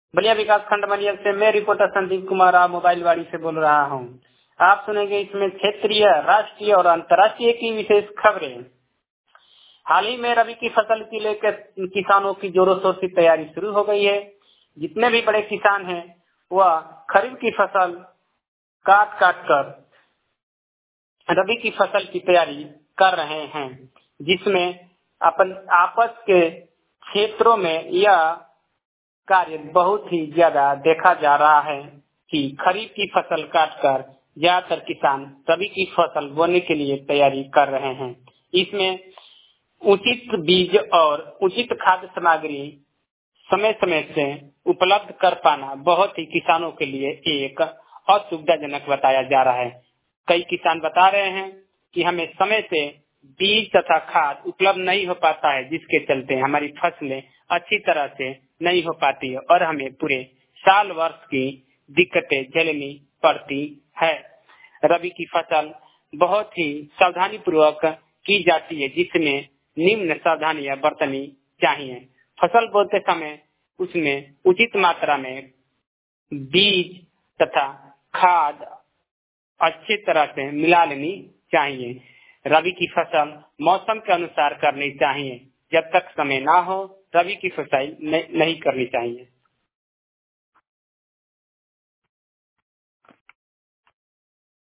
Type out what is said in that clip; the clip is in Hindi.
बलिया विकास खंड मनियल से मैं रिपोर्टर संदीप कुमार आप मोबाइल वाड़ी से बोल रहा हूं। आप सुनेंगे इसमें क्षेत्रीय, राष्ट्रीय और अंतर्राष्ट्रीय की विशेष खबरें। हाल ही में रबी की फसल की लेकर किसानों की जोरों शोर से तैयारी शुरू हो गई है। जितने भी बड़े किसान हैं वह खरीफ की फसल काट कर रबी की फसल की तैयारी कर रहे हैं, जिसमें अपन आपस के क्षेत्रों में यह कार्य बहुत ही ज्यादा देखा जा रहा है कि खरीफ की फसल काटकर ज्यादातर किसान रबी की फसल बोने के लिए तैयारी कर रहे हैं। इसमें उचित बीज और उचित खाद्य सामग्री समय समय से उपलब्ध कर पाना बहुत ही किसानों के लिए एक असुविधाजनक बताया जा रहा है। कई किसान बता रहे हैं कि हमें समय से बीज तथा खाद उपलब्ध नहीं हो पाता है, जिसके चलते हमारी फसलें अच्छी तरह से नहीं हो पाती है और हमें पूरे साल वर्ष की दिक्कतें झेलनी पड़ती है। रबी की फसल बहुत ही सावधानी पूर्वक की जाती है, जिसमें निम्न सावधानियां बरतनी चाहिए। फसल बोते समय उसमें उचित मात्रा में बीज तथा खाद अच्छी तरह से मिला लेनी चाहिए। रबी की फसल मौसम के अनुसार करनी चाहिए। जब तक समय ना हो रबी की फसल नहीं करनी चाहिए।